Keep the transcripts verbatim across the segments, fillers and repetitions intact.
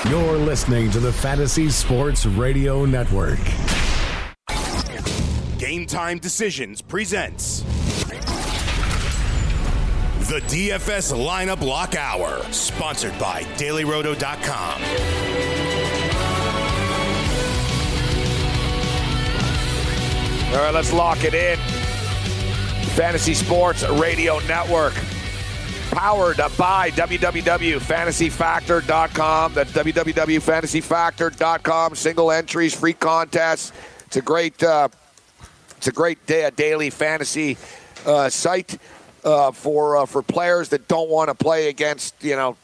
You're listening to the Fantasy Sports Radio Network. Game Time Decisions presents the D F S Lineup Lock Hour, sponsored by Daily Roto dot com. All right, let's lock it in. Fantasy Sports Radio Network, powered by w w w dot fantasy factor dot com. That's w w w dot fantasy factor dot com. Single entries, free contests. It's a great, uh, it's a great day, a daily fantasy uh, site uh, for uh, for players that don't want to play against, you know,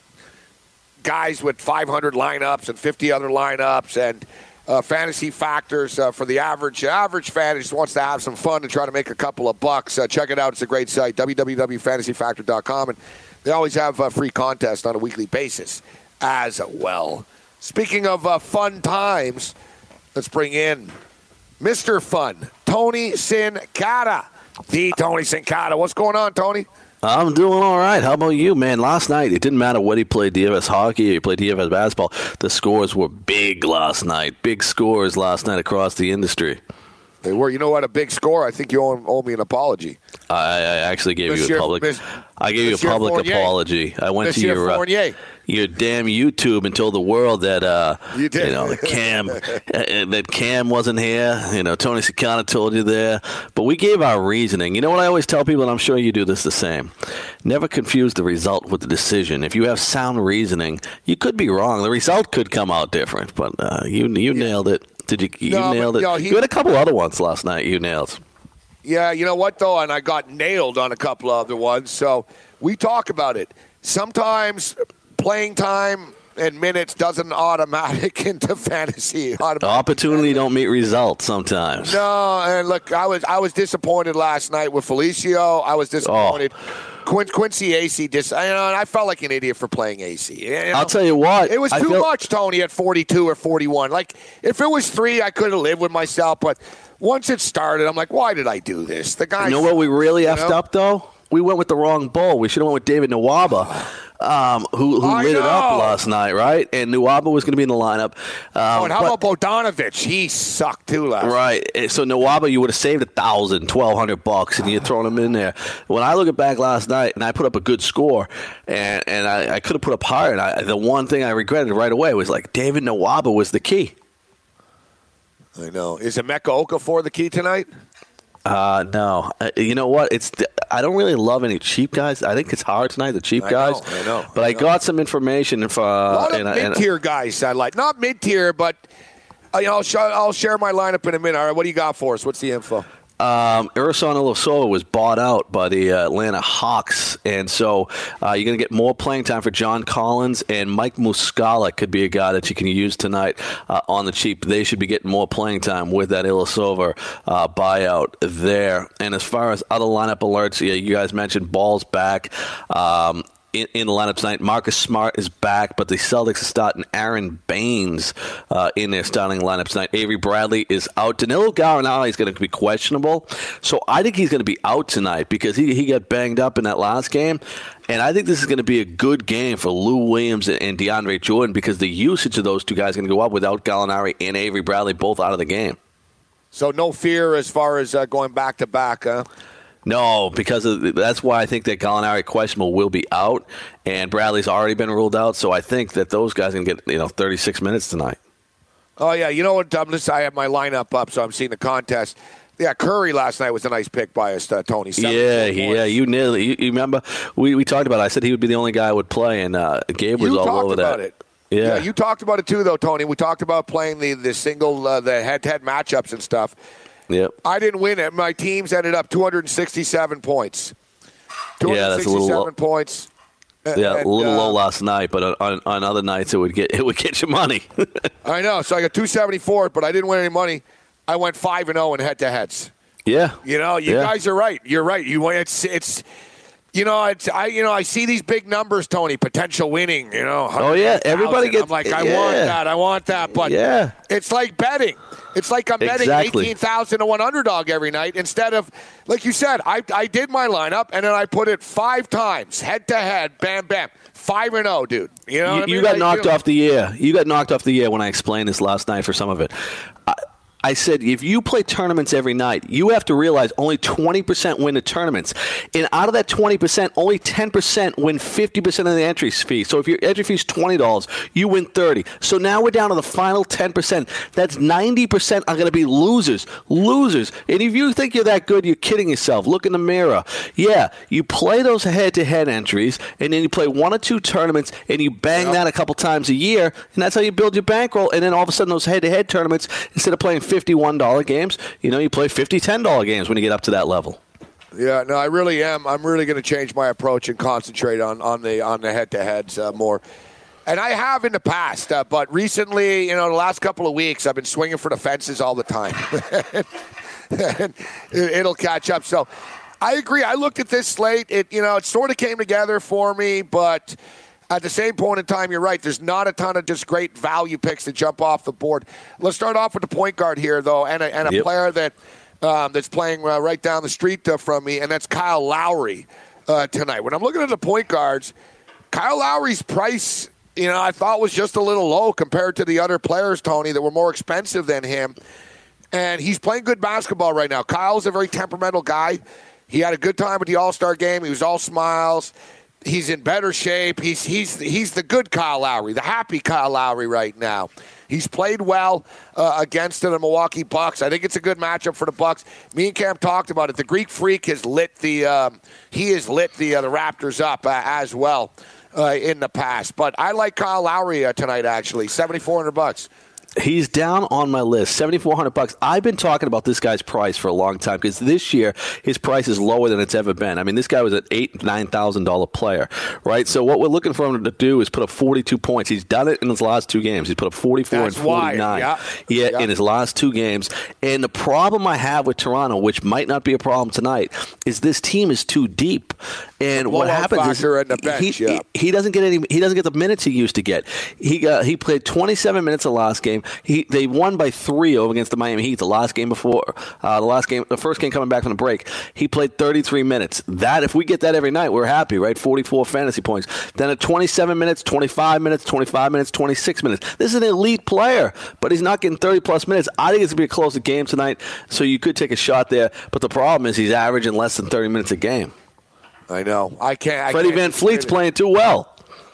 guys with five hundred lineups and fifty other lineups and. Uh, fantasy factors uh, for the average average fan who just wants to have some fun and try to make a couple of bucks. Uh, check it out. It's a great site, w w w dot fantasy factor dot com. And they always have a free contest on a weekly basis as well. Speaking of uh, fun times, let's bring in Mister Fun, Tony Sincata. The Tony Sincata. What's going on, Tony? I'm doing all right. How about you, man? Last night, it didn't matter what he played, D F S hockey or he played D F S basketball. The scores were big last night. Big scores last night across the industry. They were. You know what? A big score. I think you owe, owe me an apology. I, I actually gave Monsieur, you a public. Miss, I gave Monsieur you a public Fournier. apology. I went Monsieur to your uh, your damn YouTube and told the world that uh, you, did. you know that Cam that Cam wasn't here. You know, Tony Sincata told you there, but we gave our reasoning. You know what I always tell people, and I'm sure you do this the same. Never confuse the result with the decision. If you have sound reasoning, you could be wrong. The result could come out different, but uh, you you yeah. nailed it. Did you? You no, nailed but, it. No, he, you had a couple other ones last night. You nailed. Yeah, you know what though, and I got nailed on a couple other ones. So we talk about it. Sometimes playing time and minutes doesn't automatic into fantasy. Automatic. Opportunity don't meet results sometimes. No, and look, I was I was disappointed last night with Felicio. I was disappointed. Oh. Quin- Quincy A C, just, you know, and I felt like an idiot for playing A C. You know? I'll tell you what. It was I too feel- much, Tony, at forty-two or forty-one. Like, if it was three, I could have lived with myself, but once it started, I'm like, why did I do this? The guy. You know what we really effed know? up, though? We went with the wrong bull. We should have went with David Nwaba, um, who, who lit it up last night, right? And Nwaba was going to be in the lineup. Um, oh, and how but, about Bogdanovich? He sucked, too, last night. Right. So Nwaba, you would have saved a thousand, twelve hundred bucks, and you'd thrown him in there. When I look at back last night, and I put up a good score, and, and I, I could have put up higher, and I, the one thing I regretted right away was, like, David Nwaba was the key. I know. Is Emeka Okafor the key tonight? Uh, no. Uh, you know what? It's I don't really love any cheap guys. I think it's hard tonight, the cheap I guys. know, I know. But I, I know. got some information. If, uh, a lot of and, mid-tier and, guys I like. Not mid-tier, but uh, you know, I'll, sh- I'll share my lineup in a minute. All right, what do you got for us? What's the info? Um, Ersan Ilyasova was bought out by the uh, Atlanta Hawks, and so uh, you're going to get more playing time for John Collins, and Mike Muscala could be a guy that you can use tonight uh, on the cheap. They should be getting more playing time with that Ilyasova uh, buyout there. And as far as other lineup alerts, yeah, you guys mentioned Ball's back. Um, In, in the lineup tonight, Marcus Smart is back, but the Celtics are starting Aaron Baines uh, in their starting lineup tonight. Avery Bradley is out. Danilo Gallinari is going to be questionable, so I think he's going to be out tonight because he, he got banged up in that last game, and I think this is going to be a good game for Lou Williams and, and DeAndre Jordan because the usage of those two guys is going to go up without Gallinari and Avery Bradley both out of the game. So no fear as far as uh, going back-to-back, huh? No, because of, that's why I think that Gallinari questionable will be out, and Bradley's already been ruled out. So I think that those guys can get you know thirty-six minutes tonight. Oh yeah, you know what? I'm just, I have my lineup up, so I'm seeing the contest. Yeah, Curry last night was a nice pick by us, uh, Tony. Yeah, yeah, you nearly. You, you remember we, we talked about it. I said he would be the only guy I would play, and uh, Gabe was you all over about that. It. Yeah. yeah, you talked about it too, though, Tony. We talked about playing the the single, uh, the head-to-head matchups and stuff. Yep. I didn't win it. My teams ended up two hundred sixty-seven points. Yeah, that's a little low. points. Yeah, and, a little uh, low last night, but on, on other nights it would get it would get you money. I know. So I got two seventy-four, but I didn't win any money. I went five and zero in head-to-heads. Yeah. You know, you yeah. guys are right. You're right. You it's it's. You know, it's I. You know, I see these big numbers, Tony. Potential winning. You know. Oh yeah, everybody gets. I'm like, I yeah. want that. I want that. But yeah. it's like betting. It's like I'm betting exactly. eighteen thousand to one underdog every night instead of, like you said, I I did my lineup and then I put it five times head to head, bam, bam, five and oh, dude. You know, you, what I mean? you got like, knocked you know, off the air. You got knocked off the air when I explained this last night for some of it. I, I said, if you play tournaments every night, you have to realize only twenty percent win the tournaments. And out of that twenty percent, only ten percent win fifty percent of the entry fee. So if your entry fee is twenty dollars, you win thirty dollars. So now we're down to the final ten percent. That's ninety percent are going to be losers. Losers. And if you think you're that good, you're kidding yourself. Look in the mirror. Yeah, you play those head-to-head entries, and then you play one or two tournaments, and you bang yep. that a couple times a year, and that's how you build your bankroll. And then all of a sudden, those head-to-head tournaments, instead of playing fifty-one dollars games, you know, you play fifty, ten dollars games when you get up to that level. Yeah, no, I really am. I'm really going to change my approach and concentrate on, on the on the head-to-heads uh, more. And I have in the past, uh, but recently, you know, the last couple of weeks, I've been swinging for the fences all the time. and it'll catch up. So I agree. I looked at this slate. It, you know, it sort of came together for me, but at the same point in time, you're right. There's not a ton of just great value picks to jump off the board. Let's start off with the point guard here, though, and a, and a yep. player that um, that's playing uh, right down the street uh, from me, and that's Kyle Lowry uh, tonight. When I'm looking at the point guards, Kyle Lowry's price, you know, I thought was just a little low compared to the other players, Tony, that were more expensive than him. And he's playing good basketball right now. Kyle's a very temperamental guy. He had a good time at the All-Star game. He was all smiles. He's in better shape. He's he's he's the good Kyle Lowry, the happy Kyle Lowry right now. He's played well uh, against the Milwaukee Bucks. I think it's a good matchup for the Bucks. Me and Cam talked about it. The Greek Freak has lit the um, he has lit the uh, the Raptors up uh, as well uh, in the past. But I like Kyle Lowry uh, tonight. Actually, seventy-four hundred bucks. He's down on my list, seventy-four hundred bucks. I've been talking about this guy's price for a long time because this year his price is lower than it's ever been. I mean, this guy was an eight, nine thousand dollar player, right? So what we're looking for him to do is put up forty-two points. He's done it in his last two games. He's put up forty-four That's and forty-nine. Yeah, yeah, yeah, in his last two games. And the problem I have with Toronto, which might not be a problem tonight, is this team is too deep. And what happens is the bench, he, yeah. he, he doesn't get any. He doesn't get the minutes he used to get. He got he played twenty-seven minutes the last game. He they won by three over against the Miami Heat the last game before uh, the last game, the first game coming back from the break. He played thirty-three minutes. That if we get that every night, we're happy, right? forty-four fantasy points. Then at twenty-seven minutes, twenty-five minutes, twenty-five minutes, twenty-six minutes. This is an elite player, but he's not getting thirty plus minutes. I think it's gonna be a closer game tonight, so you could take a shot there. But the problem is he's averaging less than thirty minutes a game. I know. I can't. I Freddie can't Van Fleet's playing too well.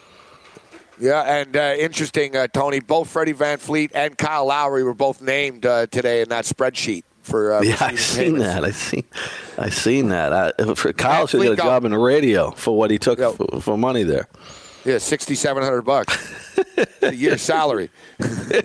Yeah, and uh, interesting, uh, Tony. Both Freddie Van Fleet and Kyle Lowry were both named uh, today in that spreadsheet for. Uh, yeah, I seen that. I seen. I seen that. I, for Kyle should get a job in the radio for what he took Yep. for, for money there. Yeah, sixty-seven hundred bucks a year salary. and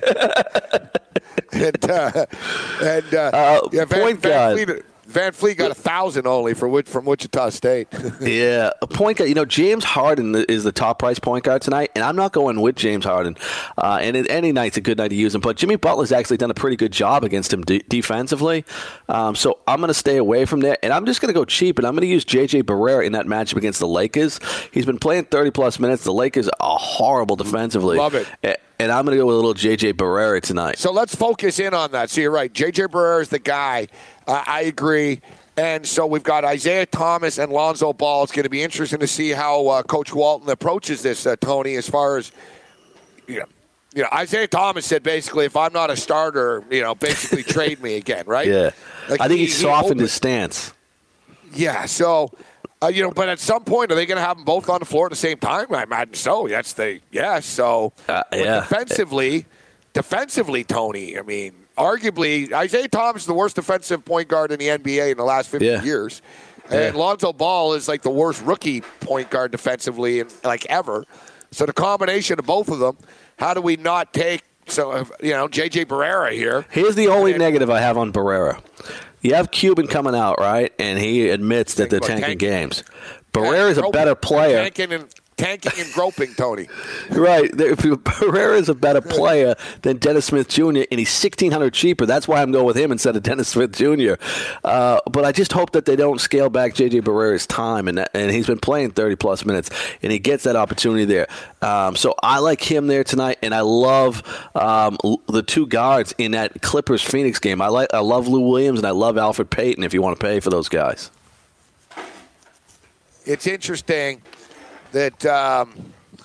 uh, and uh, Uh, yeah, Van, point Van guard. Fleet. Van Fleet got a thousand only for Wich- from Wichita State. Yeah, a point guard. You know, James Harden is the top price point guard tonight, and I'm not going with James Harden. Uh, and it, any night's a good night to use him. But Jimmy Butler's actually done a pretty good job against him de- defensively. Um, so I'm going to stay away from there, and I'm just going to go cheap, and I'm going to use J J Barrera in that matchup against the Lakers. He's been playing thirty plus minutes. The Lakers are horrible defensively. Love it. And I'm going to go with a little J J Barrera tonight. So let's focus in on that. So you're right. J J Barrera is the guy. Uh, I agree. And so we've got Isaiah Thomas and Lonzo Ball. It's going to be interesting to see how uh, Coach Walton approaches this, uh, Tony, as far as, you know, you know, Isaiah Thomas said basically, if I'm not a starter, you know, basically trade me again, right? Yeah. Like I think he, he softened opened, his stance. Yeah. So, uh, you know, but at some point, are they going to have them both on the floor at the same time? I imagine so. That's the, yeah. So, uh, yeah. defensively, defensively, Tony, I mean, arguably, Isaiah Thomas is the worst defensive point guard in the N B A in the last fifty yeah. years. And yeah. Lonzo Ball is like the worst rookie point guard defensively in, like ever. So the combination of both of them, how do we not take, so you know, J J Barrera here? Here's the only and, negative I have on Barrera. You have Cuban coming out, right? And he admits that they're tanking tank. games. Barrera is a better player. Tanking and, tanking and groping, Tony. Right. Barrera is a better player than Dennis Smith Junior, and he's sixteen hundred dollars cheaper. That's why I'm going with him instead of Dennis Smith Junior Uh, but I just hope that they don't scale back J J Barrera's time, and that, and he's been playing thirty-plus minutes, and he gets that opportunity there. Um, so I like him there tonight, and I love um, the two guards in that Clippers-Phoenix game. I like I love Lou Williams, and I love Alfred Payton if you want to pay for those guys. It's interesting that um,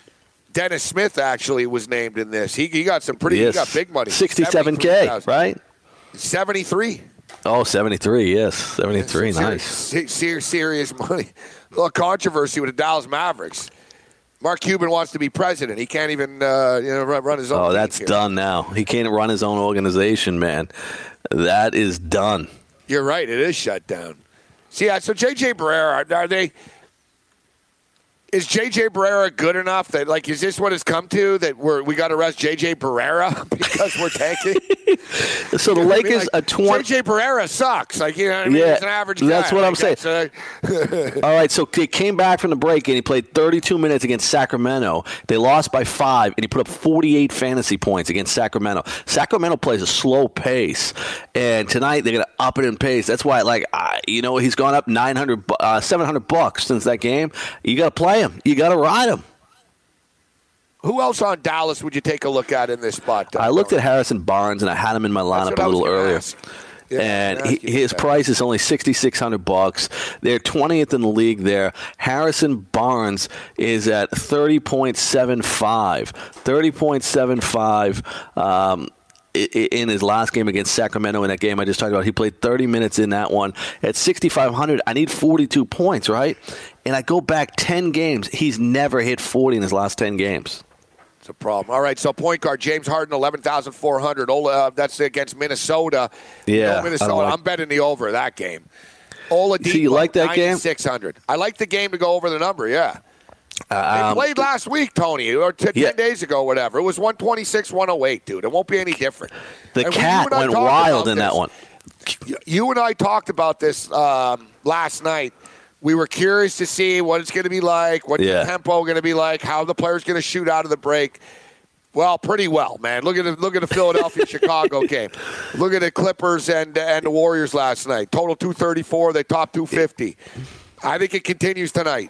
Dennis Smith actually was named in this. He, he got some pretty, yes. he got big money. sixty-seven K, right? seventy-three. Oh, seventy-three, yes. seventy-three, yeah, nice. Serious, serious, serious money. A little controversy with the Dallas Mavericks. Mark Cuban wants to be president. He can't even uh, you know, run, run his own. Oh, that's here. done now. He can't run his own organization, man. That is done. You're right. It is shut down. See, yeah, so J J Barrera, are they? Is J J Barrera good enough that, like, is this what it's come to, that we're we got to arrest J J Barrera because we're tanking? So the you know Lakers I mean? like, a twenty. J J Barrera sucks. Like, you know what I mean? Yeah, He's an average guy. that's what like, I'm saying. Uh, All right, so he came back from the break and he played thirty-two minutes against Sacramento. They lost by five, and he put up forty-eight fantasy points against Sacramento. Sacramento plays a slow pace, and tonight they're going to up it in pace. That's why, like, I, you know, he's gone up nine hundred, uh, seven hundred bucks since that game. You got to play him. You got to ride him. Who else on Dallas would you take a look at in this spot? I looked at Harrison Barnes, and I had him in my lineup a little earlier. Yeah, and he, his price is only sixty-six hundred bucks. They're twentieth in the league there. Harrison Barnes is at thirty point seven five. thirty point seven five. Um, in his last game against Sacramento, in that game I just talked about, he played thirty minutes in that one. At sixty-five hundred, I need forty-two points, right? And I go back ten games. He's never hit forty in his last ten games. It's a problem. All right, so point guard, James Harden, eleven thousand four hundred. Uh, that's against Minnesota. Yeah. No, Minnesota. Like... I'm betting the over that game. Oladipo, so you like that game? six hundred. I like the game to go over the number, yeah. Um, they played last week, Tony, or t- yeah. ten days ago, whatever. It was one twenty-six one oh eight, dude. It won't be any different. The and cat went wild in this, that one. You and I talked about this um, last night. We were curious to see what it's going to be like, what yeah. the tempo going to be like, how the player's going to shoot out of the break. Well, pretty well, man. Look at the, look at the Philadelphia-Chicago game. Look at the Clippers and and the Warriors last night. Total two thirty-four. They topped two fifty. I think it continues tonight.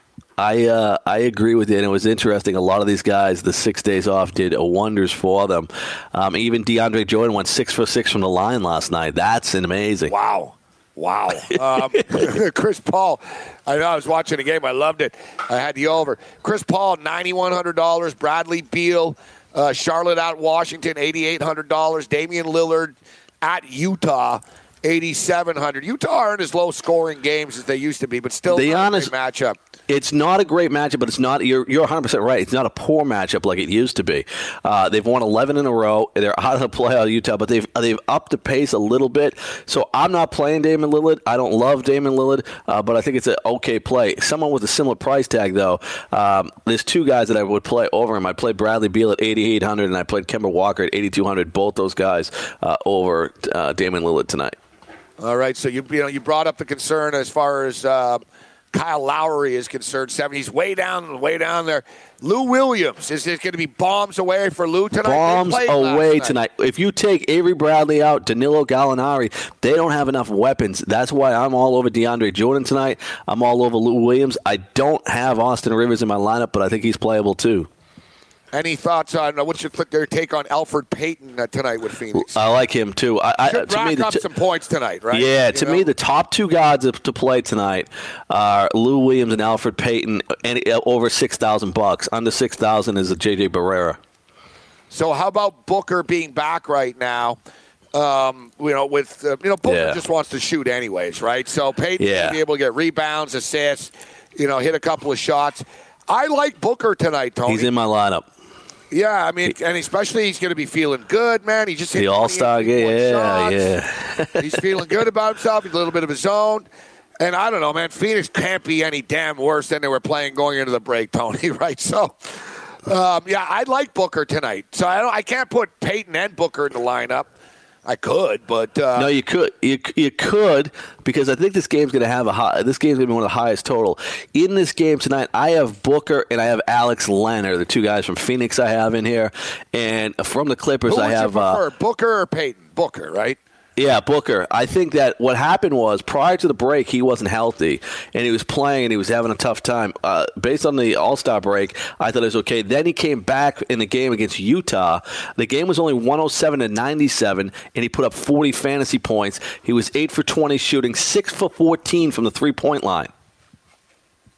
I uh, I agree with you, and it was interesting. A lot of these guys, the six days off, did wonders for them. Um, even DeAndre Jordan went six for six from the line last night. That's amazing. Wow. Wow. Um, Chris Paul, I know I was watching the game. I loved it. I had the over. Chris Paul, nine thousand one hundred dollars. Bradley Beal, uh, Charlotte at Washington, eight thousand eight hundred dollars. Damian Lillard at Utah, eight thousand seven hundred dollars. Utah aren't as low-scoring games as they used to be, but still the not honest, a great matchup. It's not a great matchup, but it's not. You're you're one hundred percent right. It's not a poor matchup like it used to be. Uh, they've won eleven in a row. They're out of the playoff, Utah, but they've they've upped the pace a little bit. So I'm not playing Damian Lillard. I don't love Damian Lillard, uh, but I think it's an okay play. Someone with a similar price tag, though. Um, there's two guys that I would play over him. I played Bradley Beal at eighty-eight hundred, and I played Kemba Walker at eighty-two hundred. Both those guys uh, over uh, Damian Lillard tonight. All right, so you you know you brought up the concern as far as uh, Kyle Lowry is concerned. Seven, he's way down, way down there. Lou Williams, is it going to be bombs away for Lou tonight? Bombs away tonight. If you take Avery Bradley out, Danilo Gallinari, they don't have enough weapons. That's why I'm all over DeAndre Jordan tonight. I'm all over Lou Williams. I don't have Austin Rivers in my lineup, but I think he's playable too. Any thoughts on uh, what's your, your take on Alfred Payton uh, tonight with Phoenix? I like him too. I, Should I, rack me, the up t- some points tonight, right? Yeah, you to know? me, the top two guys to play tonight are Lou Williams and Alfred Payton. And over six thousand bucks. Under six thousand is a J J Barrera. So how about Booker being back right now? Um, you know, with uh, you know, Booker yeah. just wants to shoot anyways, right? So Payton yeah. will be able to get rebounds, assists, you know, hit a couple of shots. I like Booker tonight, Tony. He's in my lineup. Yeah, I mean, and especially he's going to be feeling good, man. He just hit the All-Star game, yeah, yeah. He's feeling good about himself. He's a little bit of his own. And I don't know, man, Phoenix can't be any damn worse than they were playing going into the break, Tony, right? So, um, yeah, I like Booker tonight. So I don't, I can't put Payton and Booker in the lineup. I could, but uh, no, you could. You, you could because I think this game's going to have a high. This game's going to be one of the highest total in this game tonight. I have Booker and I have Alex Leonard, the two guys from Phoenix. I have in here, and from the Clippers, who I would have you prefer, uh, Booker or Payton? Booker, right? Yeah, Booker. I think that what happened was prior to the break, he wasn't healthy, and he was playing, and he was having a tough time. Uh, based on the All-Star break, I thought it was okay. Then he came back in the game against Utah. The game was only one oh seven to ninety-seven, and he put up forty fantasy points. He was eight for twenty shooting, six for fourteen from the three-point line.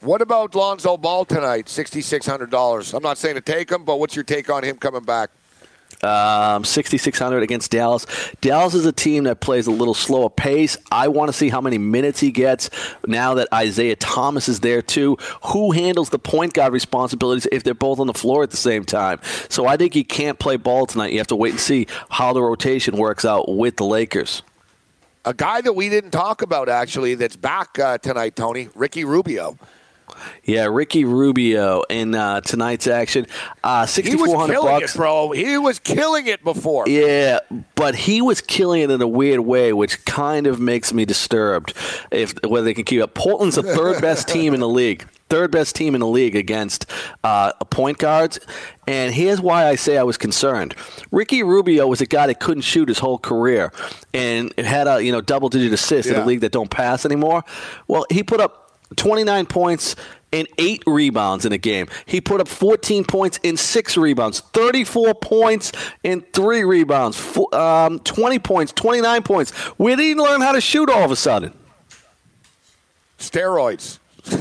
What about Lonzo Ball tonight? six thousand six hundred dollars. I'm not saying to take him, but what's your take on him coming back? Um, six thousand six hundred against Dallas. Dallas is a team that plays a little slower pace. I want to see how many minutes he gets now that Isaiah Thomas is there too. Who handles the point guard responsibilities if they're both on the floor at the same time? So I think he can't play ball tonight. You have to wait and see how the rotation works out with the Lakers. A guy that we didn't talk about, actually, that's back uh, tonight, Tony, Ricky Rubio. Yeah, Ricky Rubio in uh, tonight's action. Uh, sixty-four hundred bucks, it, bro. He was killing it before. Yeah, but he was killing it in a weird way, which kind of makes me disturbed. If whether they can keep up. Portland's the third best team in the league. Third best team in the league against uh, point guards. And here's why I say I was concerned. Ricky Rubio was a guy that couldn't shoot his whole career and had a you know double digit assists yeah. in a league that don't pass anymore. Well, he put up twenty-nine points and eight rebounds in a game. He put up fourteen points and six rebounds, thirty-four points and three rebounds, um, twenty points, twenty-nine points. Where did he learn how to shoot all of a sudden? Steroids.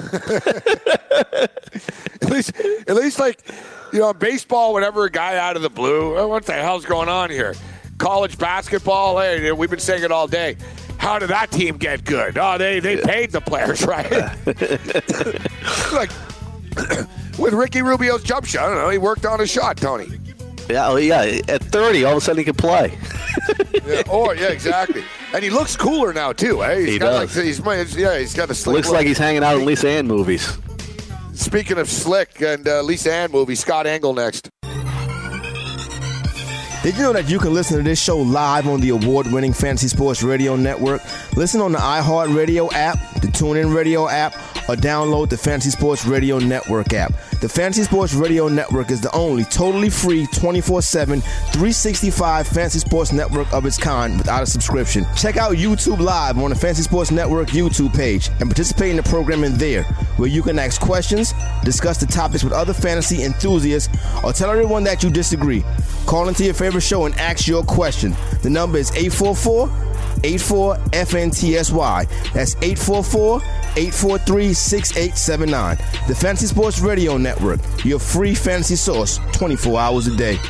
at least, at least, like, you know, in baseball, whenever a guy out of the blue, oh, what the hell's going on here? College basketball, hey, we've been saying it all day. How did that team get good? Oh, they, they paid the players, right? Like, with Ricky Rubio's jump shot, I don't know, he worked on his shot, Tony. Yeah, well, yeah. At thirty, all of a sudden he can play. yeah, oh, yeah, exactly. And he looks cooler now, too. Eh? He's he got does. Like, he's, yeah, he's got a slick Looks look. like he's hanging out in Lisa Ann movies. Speaking of slick and uh, Lisa Ann movies, Scott Engel next. Did you know that you can listen to this show live on the award-winning Fantasy Sports Radio Network? Listen on the iHeartRadio app, the TuneIn Radio app, or download the Fantasy Sports Radio Network app. The Fantasy Sports Radio Network is the only totally free twenty-four seven, three sixty-five Fantasy Sports Network of its kind without a subscription. Check out YouTube Live on the Fantasy Sports Network YouTube page and participate in the programming there, where you can ask questions, discuss the topics with other fantasy enthusiasts, or tell everyone that you disagree. Call into your favorite show and ask your question. The number is eight four four, eight four, F N T S Y. That's eight four four, eight four three, six eight seven nine. The Fantasy Sports Radio Network, your free fantasy source twenty-four hours a day.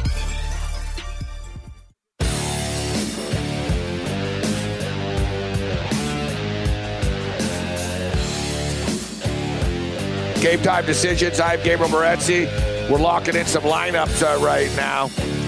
Game time decisions. I'm Gabriel Morency. We're locking in some lineups uh, right now.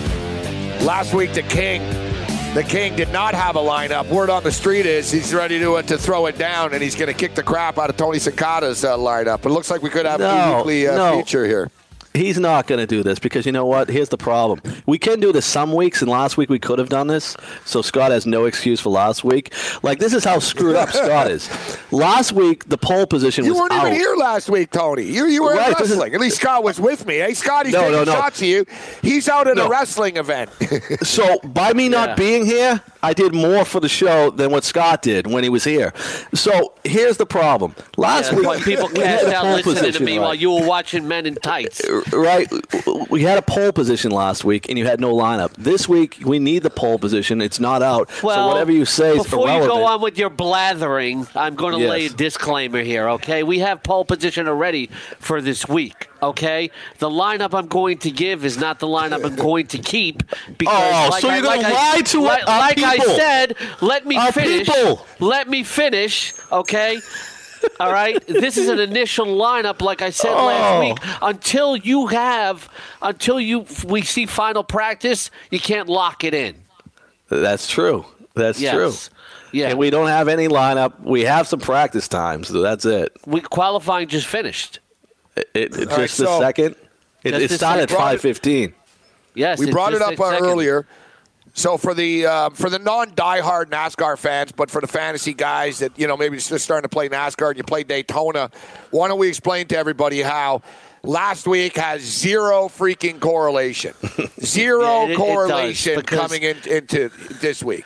Last week, the King, the King did not have a lineup. Word on the street is he's ready to uh, to throw it down, and he's going to kick the crap out of Tony Cicada's uh, lineup. It looks like we could have no, a weekly uh, no. feature here. He's not going to do this because you know what? Here's the problem. We can do this some weeks, and last week we could have done this, so Scott has no excuse for last week. Like, this is how screwed up Scott is. Last week, the pole position you was out. You weren't even here last week, Tony. You you were right, at wrestling. At least Scott was with me. Hey, Scott, he's no, taking no, no. shots at you. He's out at no. a wrestling event. So, by me not yeah. being here, I did more for the show than what Scott did when he was here. So, here's the problem. Last yeah, week, why people we had cast a out pole listening to position, me right? while you were watching Men in Tights. Right. We had a pole position last week, and you had no lineup. This week, we need the pole position. It's not out. Well, so whatever you say is before irrelevant. you go on with your blathering, I'm going to Yes. lay a disclaimer here, okay? We have pole position already for this week, okay? The lineup I'm going to give is not the lineup I'm going to keep. Because Oh, like so I, you're going like to I, lie to like, our like I people. said, let me Our finish. people. Let me finish, okay? All right, this is an initial lineup, like I said Oh. last week. Until you have, until you we see final practice, you can't lock it in. That's true. That's Yes. true. Yeah, And we don't have any lineup. We have some practice times, so that's it. we qualifying just finished. It, it, it All right, just the so- second. It, Just it this started at second. five fifteen. Yes, We it's brought it just up a uh, second. earlier. So for the uh, for the non-diehard NASCAR fans, but for the fantasy guys that, you know, maybe just starting to play NASCAR and you play Daytona, why don't we explain to everybody how last week has zero freaking correlation. Zero Yeah, it- it does, correlation because- coming in, into this week.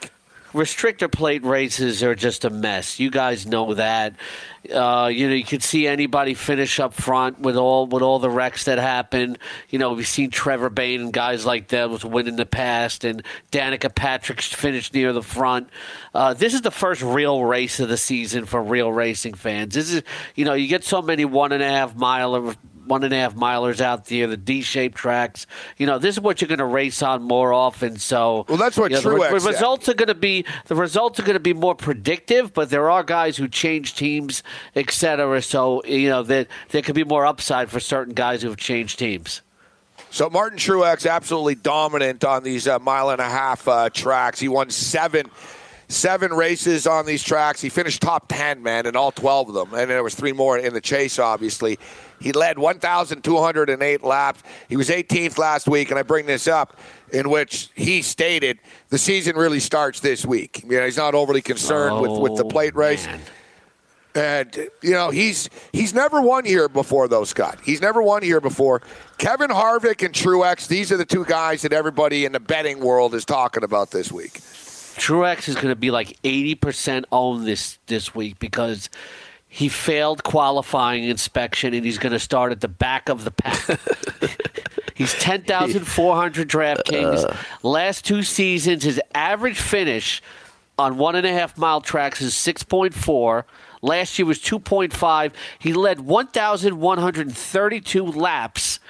restrictor plate races are just a mess. You guys know that. Uh, you know, you could see anybody finish up front with all with all the wrecks that happened. You know, we've seen Trevor Bayne and guys like that was win in the past, and Danica Patrick finished near the front. Uh, this is the first real race of the season for real racing fans. This is, you know, you get so many one and a half mile one and a half milers out there, the D-shaped tracks. You know, this is what you're going to race on more often. So, well, that's what you know, Truex the, the said. results are going to be the results are going to be more predictive. But there are guys who change teams, et cetera. So, you know, that there could be more upside for certain guys who have changed teams. So Martin Truex absolutely dominant on these uh, mile and a half uh, tracks. He won seven. Seven races on these tracks. He finished top ten, man, in all twelve of them. And there was three more in the chase, obviously. He led one thousand two hundred eight laps. He was eighteenth last week, and I bring this up, in which he stated the season really starts this week. You know, he's not overly concerned oh, with, with the plate race. Man. And, you know, he's he's never won here before, though, Scott. He's never won here before. Kevin Harvick and Truex, these are the two guys that everybody in the betting world is talking about this week. Truex is going to be like eighty percent owned this, this week because he failed qualifying inspection, and he's going to start at the back of the pack. He's ten thousand four hundred DraftKings. Uh, Last two seasons, his average finish on one and a half mile tracks is six point four. Last year was two point five. He led one thousand one hundred thirty-two laps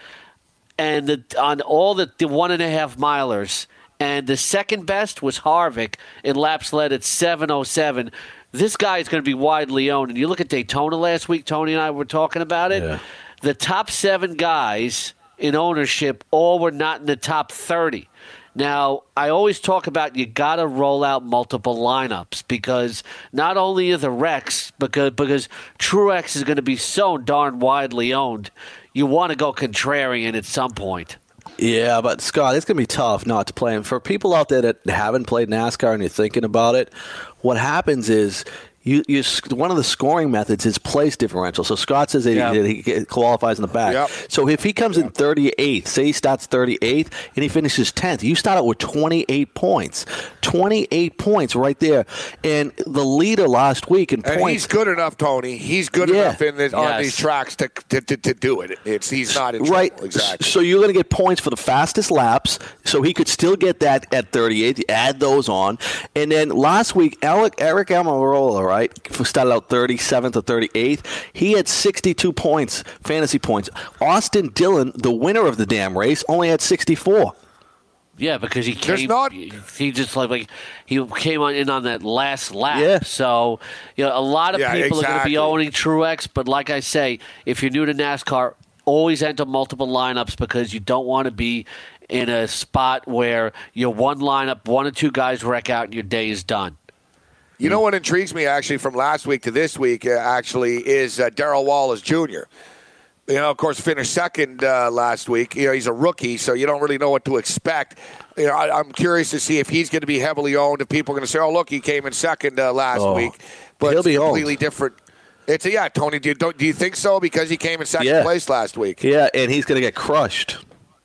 and the, on all the, the one and a half milers. And the second best was Harvick in laps led at seven oh seven. This guy is going to be widely owned. And you look at Daytona last week, Tony and I were talking about it. Yeah. The top seven guys in ownership all were not in the top thirty. Now, I always talk about you got to roll out multiple lineups because not only are the wrecks, because, because Truex is going to be so darn widely owned, you want to go contrarian at some point. Yeah, but Scott, it's going to be tough not to play. And for people out there that haven't played NASCAR and you're thinking about it, what happens is you, you one of the scoring methods is place differential. So Scott says that yeah. he, he qualifies in the back. Yep. So if he comes yep. in thirty-eighth, say he starts thirty-eighth and he finishes tenth, you start out with twenty-eight points. twenty-eight points right there. And the leader last week in and points. He's good enough, Tony. He's good yeah. enough in this, yes. on these tracks to, to, to, to do it. It's He's not in trouble. Right. Exactly. So you're going to get points for the fastest laps. So he could still get that at thirty-eighth. You add those on. And then last week, Eric, Eric Almirola, right, started out thirty-seventh or thirty-eighth. He had sixty-two points, fantasy points. Austin Dillon, the winner of the damn race, only had sixty-four. Yeah, because he came. not- He just like, like he came on in on that last lap. Yeah. So you know, a lot of Yeah, people are going to exactly. be owning Truex. But like I say, if you're new to NASCAR, always enter multiple lineups because you don't want to be in a spot where your one lineup, one or two guys wreck out, and your day is done. You know what intrigues me, actually, from last week to this week, uh, actually, is uh, Darrell Wallace Junior You know, of course, finished second uh, last week. You know, he's a rookie, so you don't really know what to expect. You know, I, I'm curious to see if he's going to be heavily owned, if people are going to say, oh, look, he came in second uh, last Oh, week. But he'll it's be completely owned. different. It's a, yeah, Tony, do you, don't, do you think so? Because he came in second Yeah. place last week. Yeah, and he's going to get crushed.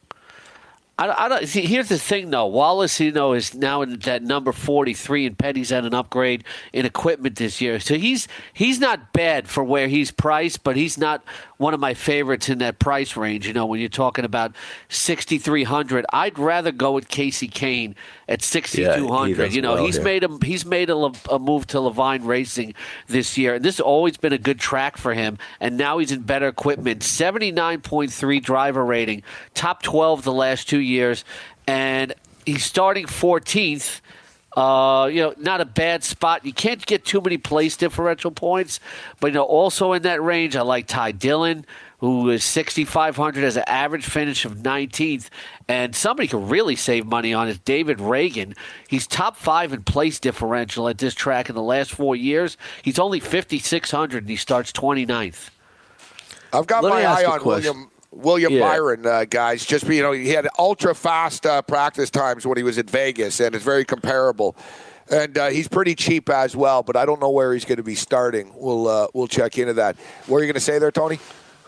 I, I don't see. Here's the thing, though. Wallace, you know, is now in that number forty-three, and Petty's had an upgrade in equipment this year. So he's he's not bad for where he's priced, but he's not one of my favorites in that price range. You know, when you're talking about sixty-three hundred, I'd rather go with Casey Kane at sixty-two hundred. Yeah, he you know, well, he's yeah. made a he's made a, a move to Levine Racing this year, and this has always been a good track for him. And now he's in better equipment. seventy-nine point three driver rating, top twelve the last two years, and he's starting fourteenth. Uh, you know, not a bad spot. You can't get too many place differential points, but you know, also in that range, I like Ty Dillon, who is sixty-five hundred, has an average finish of nineteenth, and somebody could really save money on is David Reagan. He's top five in place differential at this track in the last four years. He's only fifty-six hundred, and he starts twenty-ninth. I've got Let my me ask eye you a on question. William William Yeah. Byron, uh, guys. Just you know, he had ultra fast uh, practice times when he was at Vegas, and it's very comparable. And uh, he's pretty cheap as well, but I don't know where he's going to be starting. We'll uh, we'll check into that. What are you going to say there, Tony?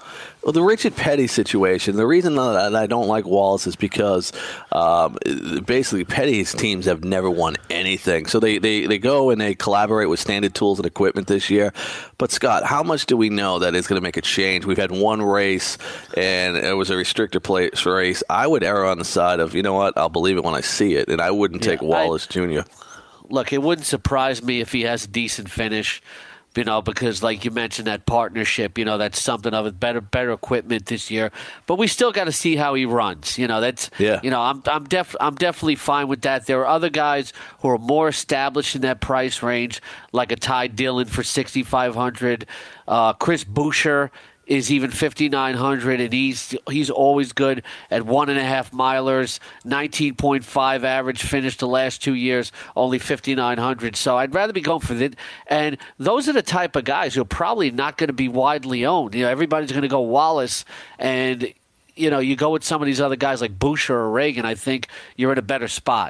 Well, the Richard Petty situation, the reason that I don't like Wallace is because um, basically Petty's teams have never won anything. So they, they, they go and they collaborate with Standard Tools and Equipment this year. But, Scott, how much do we know that it's going to make a change? We've had one race, and it was a restrictor place race. I would err on the side of, you know what, I'll believe it when I see it, and I wouldn't take yeah, Wallace I, Junior Look, it wouldn't surprise me if he has a decent finish. You know, because like you mentioned, that partnership, you know, that's something of it. Better, better equipment this year, but we still got to see how he runs. You know, that's, yeah. You know, I'm, I'm def, I'm definitely fine with that. There are other guys who are more established in that price range, like a Ty Dillon for sixty-five hundred, uh, Chris Buescher is even fifty-nine hundred, and he's he's always good at one and a half milers, nineteen point five average finish the last two years, only fifty-nine hundred. So I'd rather be going for that. And those are the type of guys who are probably not going to be widely owned. You know, everybody's going to go Wallace, and you know, you go with some of these other guys like Buescher or Reagan. I think you're in a better spot.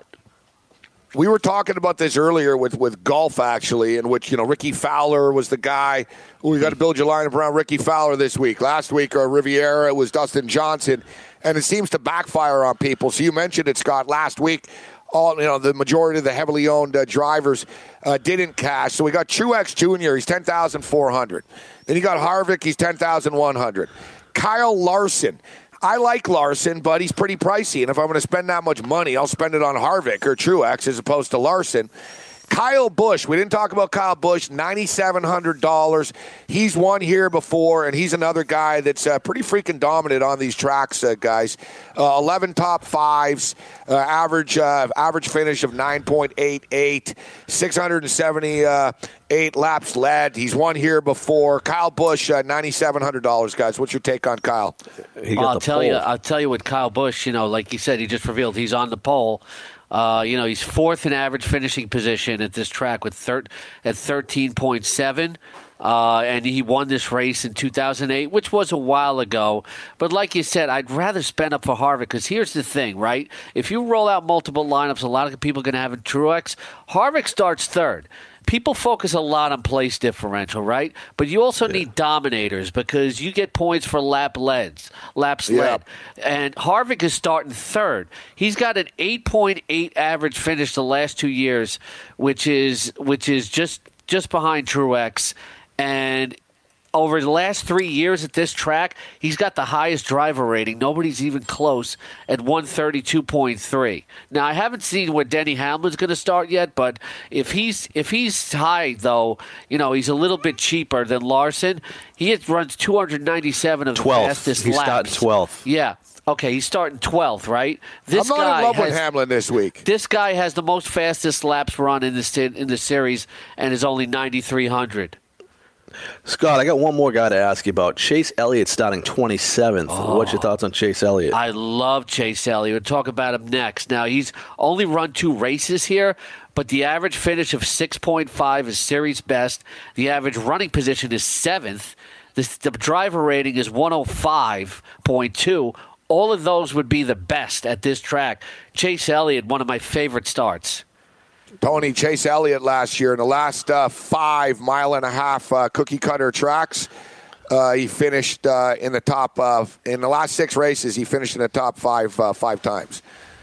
We were talking about this earlier with, with golf, actually, in which, you know, Ricky Fowler was the guy. We got to build your lineup around Ricky Fowler this week. Last week, or Riviera, it was Dustin Johnson, and it seems to backfire on people. So you mentioned it, Scott. Last week, all you know, the majority of the heavily owned uh, drivers uh, didn't cash. So we got Truex Junior He's ten thousand four hundred. Then you got Harvick. He's ten thousand one hundred. Kyle Larson. I like Larson, but he's pretty pricey. And if I'm going to spend that much money, I'll spend it on Harvick or Truex as opposed to Larson. Kyle Busch. We didn't talk about Kyle Busch. nine thousand seven hundred dollars. He's won here before, and he's another guy that's uh, pretty freaking dominant on these tracks, uh, guys. Uh, eleven top fives, uh, average uh, average finish of nine point eight eight, six hundred seventy-eight laps led. He's won here before. Kyle Busch, uh, nine thousand seven hundred dollars, guys. What's your take on Kyle? I'll tell pole. you. I'll tell you with Kyle Busch. You know, like you said, he just revealed he's on the pole. Uh, you know, he's fourth in average finishing position at this track with thir- at thirteen point seven. Uh, and he won this race in two thousand eight, which was a while ago. But like you said, I'd rather spend up for Harvick because here's the thing, right? If you roll out multiple lineups, a lot of people are going to have a Truex. Harvick starts third. People focus a lot on place differential, right? But you also yeah. need dominators because you get points for lap leads, laps yeah. led. And Harvick is starting third. He's got an eight point eight average finish the last two years, which is which is just just behind Truex. And over the last three years at this track, he's got the highest driver rating. Nobody's even close at one thirty-two point three. Now, I haven't seen where Denny Hamlin's going to start yet, but if he's if he's high, though, you know, he's a little bit cheaper than Larson. He runs two ninety-seven of the fastest he's laps. He's starting twelfth. Yeah. Okay, he's starting twelfth, right? This I'm not guy in love has, with Hamlin this week. This guy has the most fastest laps run in the, in the series and is only ninety-three hundred. Scott, I got one more guy to ask you about. Chase Elliott starting twenty-seventh. Oh, what's your thoughts on Chase Elliott? I love Chase Elliott. We'll talk about him next. Now, he's only run two races here, but the average finish of six point five is series best. The average running position is seventh. The, the driver rating is one oh five point two. All of those would be the best at this track. Chase Elliott, one of my favorite starts. Tony, Chase Elliott last year in the last uh, five mile and a half uh, cookie cutter tracks, uh, he finished uh, in the top of in the last six races. He finished in the top five uh, five times.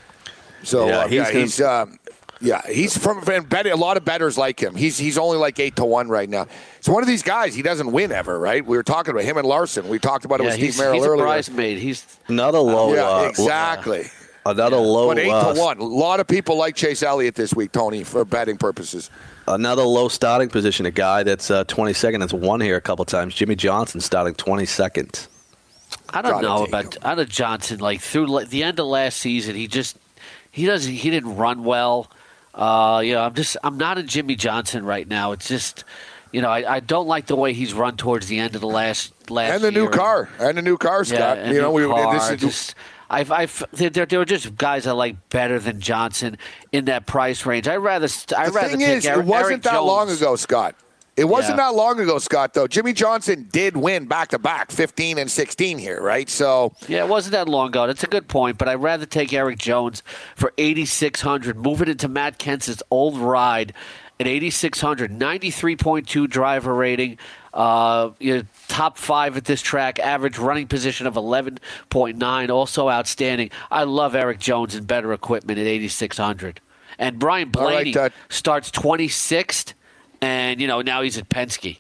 So yeah, uh, he's, yeah, gonna... he's uh, yeah he's from and bet, a lot of bettors like him. He's he's only like eight to one right now. So one of these guys, he doesn't win ever, right? We were talking about him and Larson. We talked about it yeah, with Steve he's, Merrill he's earlier. He's a bridesmaid. He's not a low. Uh, yeah, uh, exactly. Uh, Another yeah. low. But eight uh, to one. A lot of people like Chase Elliott this week, Tony, for betting purposes. Another low starting position. A guy that's uh, twenty-second that's won here a couple times. Jimmy Johnson starting twenty-second. I don't Gotta know about I know Johnson. Like through the end of last season, he just he doesn't he didn't run well. Uh, you know, I'm just I'm not a Jimmy Johnson right now. It's just. You know, I, I don't like the way he's run towards the end of the last last and the year. new car and the new car, Scott. Yeah, you know, we car, this is just, I've, I've, there, there were just guys I like better than Johnson in that price range. I rather, I rather thing take is, Eric, it wasn't Eric that Jones. long ago, Scott. It wasn't yeah. that long ago, Scott. Though Jimmy Johnson did win back to back, fifteen and sixteen here, right? So yeah, it wasn't that long ago. That's a good point. But I'd rather take Eric Jones for eighty six hundred. Move it into Matt Kenseth's old ride. at eighty-six hundred, ninety-three point two driver rating. Uh, you know, top five at this track, average running position of eleven point nine, also outstanding. I love Eric Jones and better equipment at eighty-six hundred. And Brian Blaney right, uh, starts twenty-sixth, and, you know, now he's at Penske.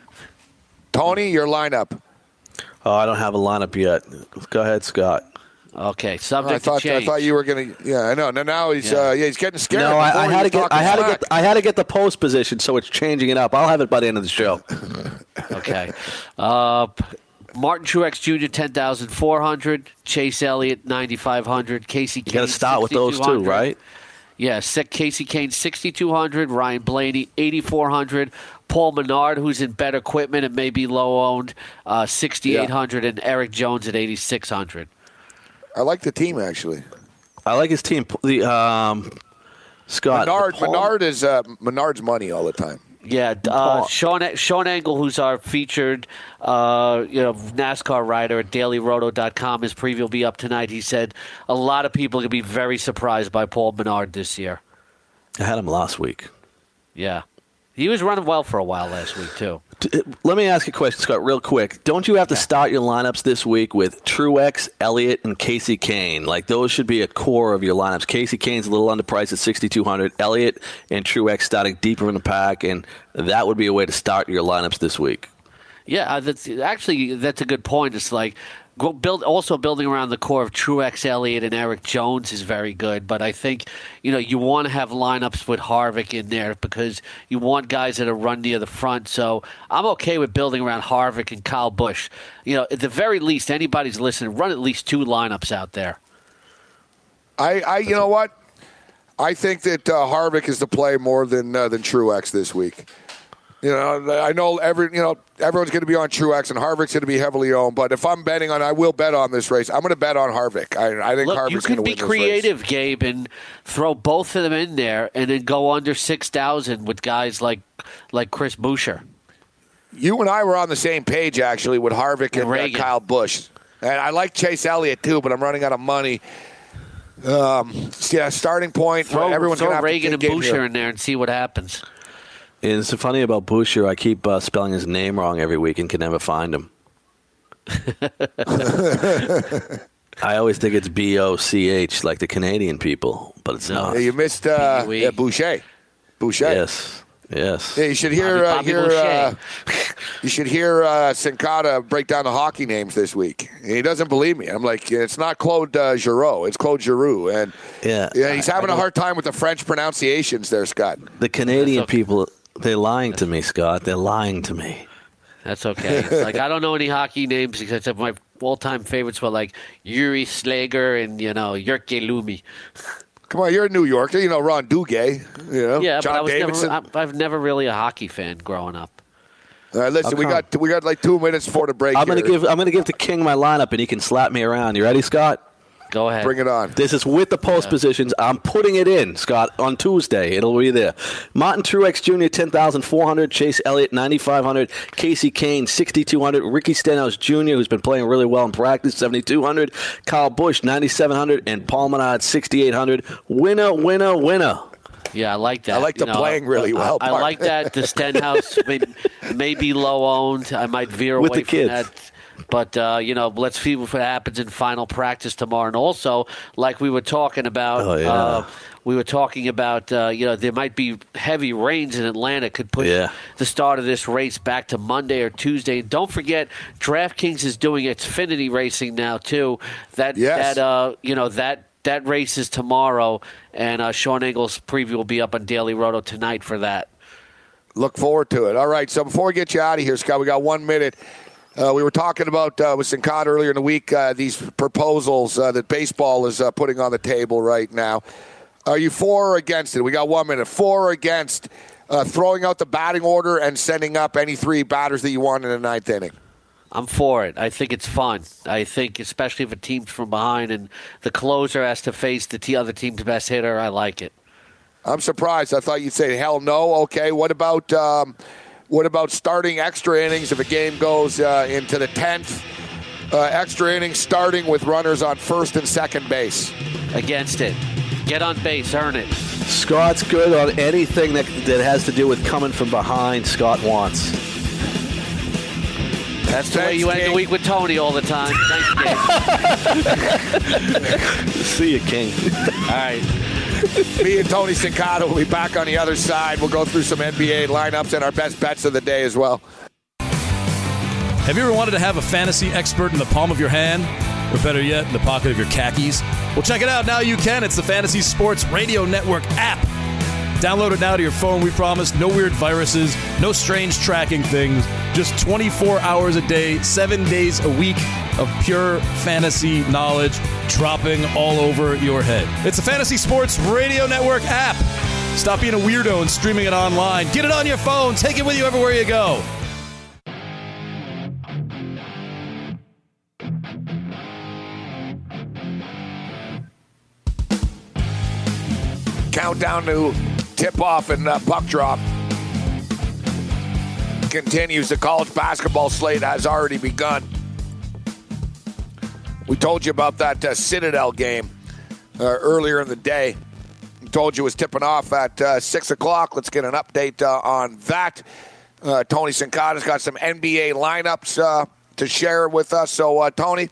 Tony, your lineup. Oh, I don't have a lineup yet. Go ahead, Scott. Okay, subject I thought to change. I thought you were gonna. Yeah, I know. Now, now he's Yeah. uh, yeah he's getting scared. No, I, Before I he had was to get. talking I had to smack. get. I had to get the post position, so it's changing it up. I'll have it by the end of the show. Okay. Uh, Martin Truex Junior ten thousand four hundred. Chase Elliott, ninety-five hundred. Casey Kane, You got to start with those two, right? Yeah, Casey Kane, sixty-two hundred. Ryan Blaney, eighty-four hundred. Paul Menard, who's in better equipment and maybe low-owned, uh, sixty-eight hundred. Yeah. And Eric Jones at eighty-six hundred. I like the team, actually. I like his team. The um, Scott Menard, Paul, Menard is uh, Menard's money all the time. Yeah, uh, Sean Sean Engel, who's our featured uh, you know NASCAR writer at daily roto dot com, his preview will be up tonight. He said a lot of people are going to be very surprised by Paul Menard this year. I had him last week. Yeah. He was running well for a while last week, too. Let me ask you a question, Scott, real quick. Don't you have to start your lineups this week with Truex, Elliott, and Casey Kane? Like, those should be a core of your lineups. Casey Kane's a little underpriced at sixty-two hundred. Elliott and Truex starting deeper in the pack, and that would be a way to start your lineups this week. Yeah, uh, that's actually, that's a good point. It's like, go build also building around the core of Truex, Elliott, and Eric Jones is very good. But I think, you know, you want to have lineups with Harvick in there because you want guys that are run near the front. So I'm okay with building around Harvick and Kyle Busch. You know, at the very least, anybody's listening, run at least two lineups out there. I, I you know what? I think that uh, Harvick is the play more than uh, than Truex this week. You know, I know every you know everyone's going to be on Truex and Harvick's going to be heavily owned. But if I'm betting on, I will bet on this race. I'm going to bet on Harvick. I, I think Look, Harvick's you going to can be win this creative, race. Gabe, and throw both of them in there, and then go under six thousand with guys like like Chris Buescher. You and I were on the same page actually with Harvick and, and uh, Kyle Busch, and I like Chase Elliott too, but I'm running out of money. Um, yeah, starting point. Throw, everyone's throw going to have Reagan to and kick in Buescher here. in there and see what happens. And it's funny about Buescher, I keep uh, spelling his name wrong every week and can never find him. I always think it's B O C H, like the Canadian people, but it's No. not. Yeah, you missed uh, Pee-wee. yeah, Boucher. Boucher. Yes, yes. Yeah, you should hear Bobby- uh, Bobby hear uh, Boucher. you should hear uh, Sincata break down the hockey names this week. And he doesn't believe me. I'm like, it's not Claude uh, Giroux, it's Claude Giroux, and Yeah, yeah, he's I- having I a hard time with the French pronunciations there, Scott. The Canadian That's okay. people, they're lying to me, Scott. They're lying to me. That's okay. It's like I don't know any hockey names except my all-time favorites were like Yuri Slager and you know Jyrki Lumi. Come on, you're in New York. You know Ron Duguay. You know Yeah, John but I was Davidson. never. I, I've never really a hockey fan growing up. All right, listen, we Okay. got we got like two minutes before the break. I'm gonna here. give I'm gonna give the king my lineup, and he can slap me around. You ready, Scott? Go ahead. Bring it on. This is with the post positions. I'm putting it in, Scott, on Tuesday. It'll be there. Martin Truex Junior, ten thousand four hundred. Chase Elliott, ninety-five hundred. Casey Kane, sixty-two hundred. Ricky Stenhouse Junior, who's been playing really well in practice, seventy-two hundred. Kyle Busch, ninety-seven hundred. And Paul Menard, sixty-eight hundred. Winner, winner, winner. Yeah, I like that. I like You the playing really well I, I part. like that. The Stenhouse may, may be low owned. I might veer With away the from kids. that. But, uh, you know, let's see what happens in final practice tomorrow. And also, like we were talking about, Oh, yeah. uh, we were talking about, uh, you know, there might be heavy rains in Atlanta. Could push Yeah. the start of this race back to Monday or Tuesday. And don't forget, DraftKings is doing Xfinity racing now, too. That, Yes. that uh, you know, that that race is tomorrow. And uh, Sean Engel's preview will be up on Daily Roto tonight for that. Look forward to it. All right, so before we get you out of here, Scott, we got one minute. Uh, we were talking about uh, with Sincata earlier in the week uh, these proposals uh, that baseball is uh, putting on the table right now. Are you for or against it? We got one minute. For or against uh, throwing out the batting order and sending up any three batters that you want in the ninth inning? I'm for it. I think it's fun. I think, especially if a team's from behind and the closer has to face the t- other team's best hitter, I like it. I'm surprised. I thought you'd say, hell no. Okay, what about um, what about starting extra innings if a game goes uh, into the tenth? Uh, extra innings starting with runners on first and second base. Against it. Get on base. Earn it. Scott's good on anything that, that has to do with coming from behind. Scott wants. That's the way you end the week with Tony all the time. Thank you. See you, King. All right. Me and Tony Sincotta will be back on the other side. We'll go through some N B A lineups and our best bets of the day as well. Have you ever wanted to have a fantasy expert in the palm of your hand? Or better yet, in the pocket of your khakis? Well, check it out. Now you can. It's the Fantasy Sports Radio Network app. Download it now to your phone. We promise no weird viruses, no strange tracking things, just twenty-four hours a day, seven days a week of pure fantasy knowledge dropping all over your head. It's the Fantasy Sports Radio Network app. Stop being a weirdo and streaming it online. Get it on your phone. Take it with you everywhere you go. Countdown to tip-off and uh, puck drop continues. The college basketball slate has already begun. We told you about that uh, Citadel game uh, earlier in the day. We told you it was tipping off at uh, six o'clock. Let's get an update uh, on that. Uh, Tony Sincotta's got some N B A lineups uh, to share with us. So, uh, Tony,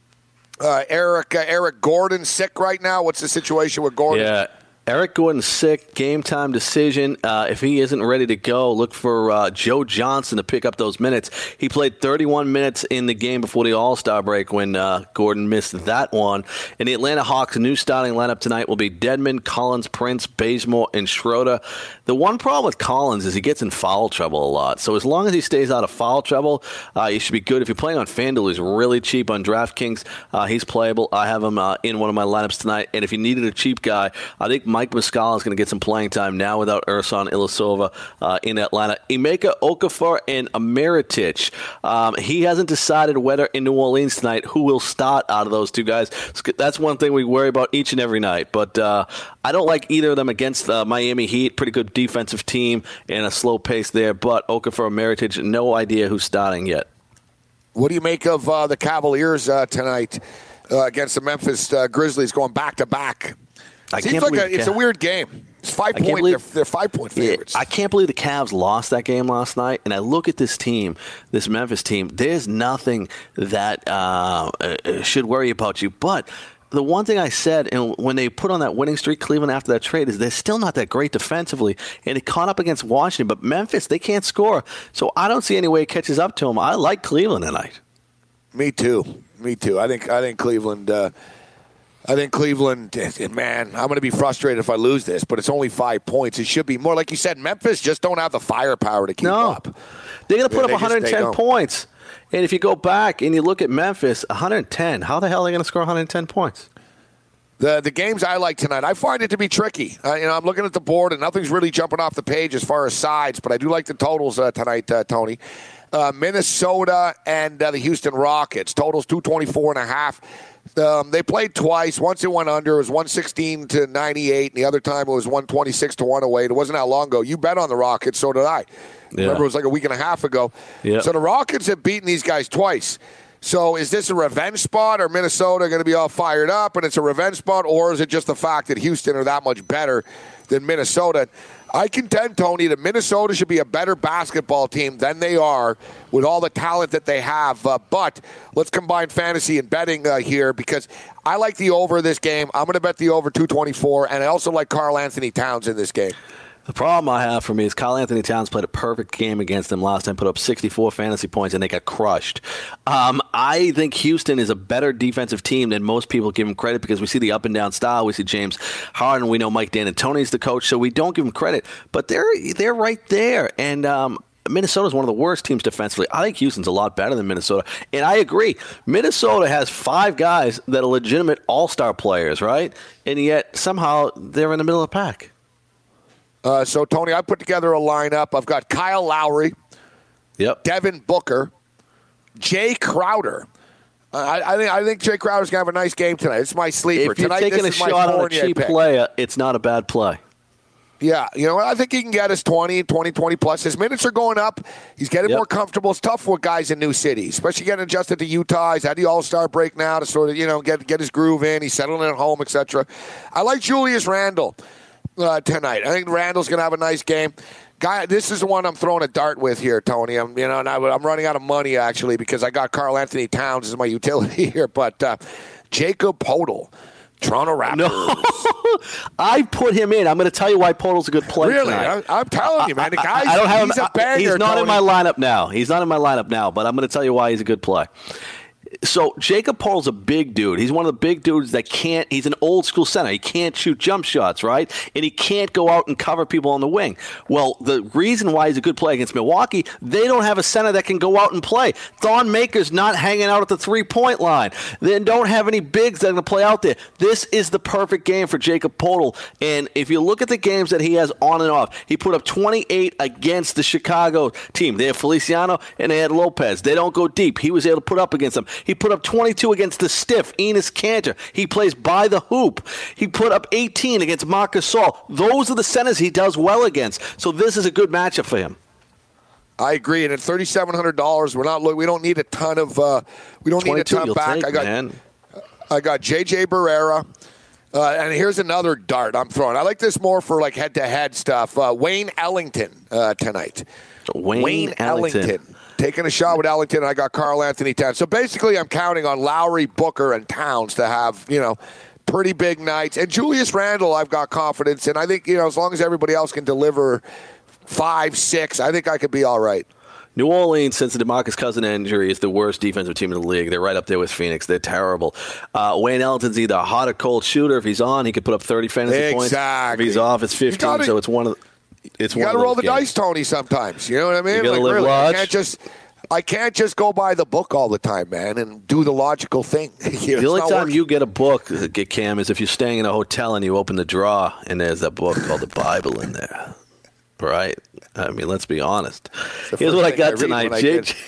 uh, Eric uh, Eric Gordon sick right now. What's the situation with Gordon? Yeah. Eric Gordon's sick, game time decision. Uh, if he isn't ready to go, look for uh, Joe Johnson to pick up those minutes. He played thirty-one minutes in the game before the All-Star break when uh, Gordon missed that one. And the Atlanta Hawks' new starting lineup tonight will be Dedmon, Collins, Prince, Bazemore, and Schroeder. The one problem with Collins is he gets in foul trouble a lot. So as long as he stays out of foul trouble, uh, he should be good. If you're playing on FanDuel, he's really cheap on DraftKings. Uh, he's playable. I have him uh, in one of my lineups tonight. And if you needed a cheap guy, I think Mike Muscala is going to get some playing time now without Ersan Ilyasova uh, in Atlanta. Emeka Okafor and Mirotic. Um, he hasn't decided whether in New Orleans tonight who will start out of those two guys. That's one thing we worry about each and every night. But uh, I don't like either of them against uh, Miami Heat. Pretty good defensive team and a slow pace there. But Okafor and Mirotic, no idea who's starting yet. What do you make of uh, the Cavaliers uh, tonight uh, against the Memphis uh, Grizzlies going back-to-back? I Seems can't like believe a, it's a weird game. It's five point. Believe, they're, they're five point favorites. Yeah, I can't believe the Cavs lost that game last night. And I look at this team, this Memphis team. There's nothing that uh, should worry about you. But the one thing I said, and when they put on that winning streak, Cleveland after that trade, is they're still not that great defensively. And it caught up against Washington, but Memphis, they can't score. So I don't see any way it catches up to them. I like Cleveland tonight. Me too. Me too. I think. I think Cleveland. Uh, I think Cleveland, man, I'm going to be frustrated if I lose this, but it's only five points. It should be more. Like you said, Memphis just don't have the firepower to keep no. up. They're going to put they, up one hundred ten just, points. And if you go back and you look at Memphis, one hundred ten, how the hell are they going to score one hundred ten points? The the games I like tonight, I find it to be tricky. Uh, you know, I'm looking at the board, and nothing's really jumping off the page as far as sides, but I do like the totals uh, tonight, uh, Tony. Uh, Minnesota and uh, the Houston Rockets. Totals two twenty-four and a half. Um, they played twice. Once it went under. It was one sixteen to ninety-eight, and the other time it was one twenty-six to one oh eight. It wasn't that long ago. You bet on the Rockets, so did I. Yeah. Remember, it was like a week and a half ago. Yeah. So the Rockets have beaten these guys twice. So is this a revenge spot, or Minnesota going to be all fired up, and it's a revenge spot, or is it just the fact that Houston are that much better than Minnesota? I contend, Tony, that Minnesota should be a better basketball team than they are with all the talent that they have. Uh, but let's combine fantasy and betting uh, here, because I like the over this game. I'm going to bet the over two twenty-four, and I also like Karl Anthony Towns in this game. The problem I have for me is Karl Anthony Towns played a perfect game against them last time, put up sixty-four fantasy points, and they got crushed. Um, I think Houston is a better defensive team than most people give them credit, because we see the up-and-down style. We see James Harden. We know Mike D'Antoni's the coach, so we don't give them credit. But they're they're right there, and um, Minnesota's one of the worst teams defensively. I think Houston's a lot better than Minnesota, and I agree. Minnesota has five guys that are legitimate all-star players, right? And yet somehow they're in the middle of the pack. Uh, so, Tony, I put together a lineup. I've got Kyle Lowry, yep, Devin Booker, Jay Crowder. Uh, I, I think I think Jay Crowder's going to have a nice game tonight. It's my sleeper. If you're tonight, taking this a is shot my on a cheap pick. player, it's not a bad play. Yeah, you know, I think he can get us twenty, twenty, twenty plus. His minutes are going up. He's getting Yep. more comfortable. It's tough with guys in new cities, especially getting adjusted to Utah. He's had the All-Star break now to sort of, you know, get get his groove in. He's settling at home, et cetera. I like Julius Randle uh, tonight. I think Randle's going to have a nice game. Guy, this is the one I'm throwing a dart with here, Tony. I'm, you know, and I, I'm running out of money actually because I got Karl Anthony Towns as my utility here, but uh, Jakob Poeltl. Toronto Raptors. No, I put him in. I'm going to tell you why Podol's a good play Really? tonight. I, I'm telling you, man. The guy's, I don't have he's him. a banger, He's not Tony. in my lineup now. He's not in my lineup now, but I'm going to tell you why he's a good play. So Jakob Poeltl's a big dude. He's one of the big dudes that can't – he's an old-school center. He can't shoot jump shots, right? And he can't go out and cover people on the wing. Well, the reason why he's a good play against Milwaukee, they don't have a center that can go out and play. Thon Maker's not hanging out at the three-point line. They don't have any bigs that are going to play out there. This is the perfect game for Jakob Poeltl. And if you look at the games that he has on and off, he put up twenty-eight against the Chicago team. They have Feliciano and they had Lopez. They don't go deep. He was able to put up against them. He put up twenty-two against the stiff Enes Kanter. He plays by the hoop. He put up eighteen against Marc Gasol. Those are the centers he does well against. So this is a good matchup for him. I agree. And at thirty-seven hundred dollars, we're not. We don't need a ton of. Uh, we don't need a ton you'll back. take, I got. man. I got J J Barrera. Uh, and here's another dart I'm throwing. I like this more for like head-to-head stuff. Uh, Wayne Ellington uh, tonight. Wayne, Wayne Ellington. Ellington. Taking a shot with Ellington, I got Karl Anthony Towns. So basically, I'm counting on Lowry, Booker, and Towns to have, you know, pretty big nights. And Julius Randle, I've got confidence. And I think, you know, as long as everybody else can deliver five, six, I think I could be all right. New Orleans, since the DeMarcus Cousins injury, is the worst defensive team in the league. They're right up there with Phoenix. They're terrible. Uh, Wayne Ellington's either a hot or cold shooter. If he's on, he could put up thirty fantasy exactly. points. If he's off, it's fifteen. Gotta, so it's one of the, it's you one got to of roll the games. dice, Tony. Sometimes, you know what I mean? You gotta like, live really, large. I can't just. I can't just go by the book all the time, man, and do the logical thing. You know, The only it's not time working. you get a book, get Cam, is if you're staying in a hotel and you open the drawer and there's that book called the Bible in there. Right? I mean, let's be honest. the Here's first what I thing got I read tonight. when I J- get-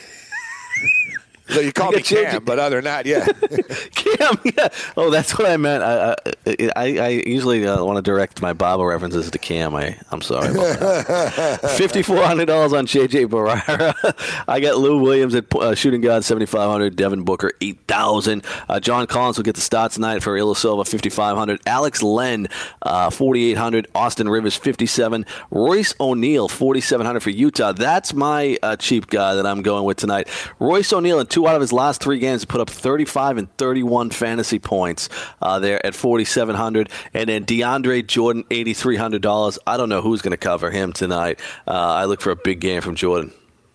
So you call I me got J J Cam, but other than that, yeah. Cam, yeah. Oh, that's what I meant. I I, I, I usually uh, want to direct my Bible references to Cam. I, I'm sorry about that. fifty-four hundred dollars on J J Barrera. I got Lou Williams at uh, shooting guard, seventy-five hundred dollars. Devin Booker, eight thousand dollars. Uh, John Collins will get the start tonight for Ilyasova, fifty-five hundred dollars. Alex Len, uh, forty-eight hundred dollars. Austin Rivers, fifty-seven dollars. Royce O'Neal, forty-seven hundred dollars for Utah. That's my uh, cheap guy that I'm going with tonight. Royce O'Neal, in two out of his last three games, put up thirty-five and thirty-one fantasy points uh, there at forty-seven hundred dollars. And then DeAndre Jordan, eighty-three hundred dollars. I don't know who's going to cover him tonight. Uh, I look for a big game from Jordan.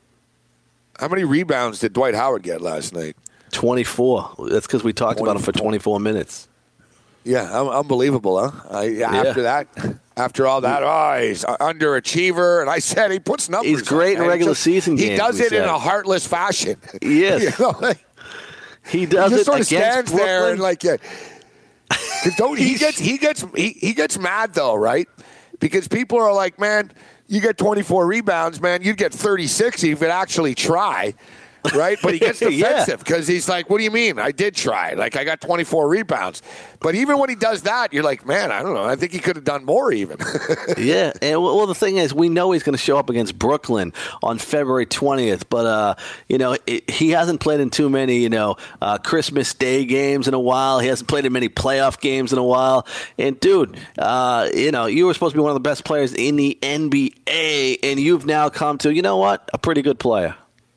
How many rebounds did Dwight Howard get last night? twenty-four. That's because we talked about him for twenty-four minutes. Yeah, un- unbelievable, huh? I, yeah, Yeah. After that, after all that, oh, he's an underachiever. And I said he puts numbers. He's great on, in man. regular Just- season He games, does we it in said. a heartless fashion. Yes. You know, like, He does he just it sort of against stands Brooklyn. there and like, yeah. 'Cause don't he gets he gets he, he gets mad though, right? Because people are like, man, you get twenty-four rebounds, man, you'd get thirty-six if you could actually try. Right? But he gets Yeah. defensive because he's like, what do you mean? I did try. Like, I got twenty-four rebounds. But even when he does that, you're like, man, I don't know. I think he could have done more even. Yeah, and well, the thing is, we know he's going to show up against Brooklyn on February twentieth, but uh, you know, it, he hasn't played in too many, you know, uh, Christmas Day games in a while. He hasn't played in many playoff games in a while. And dude, uh, you know, you were supposed to be one of the best players in the N B A, and you've now come to, you know what, a pretty good player.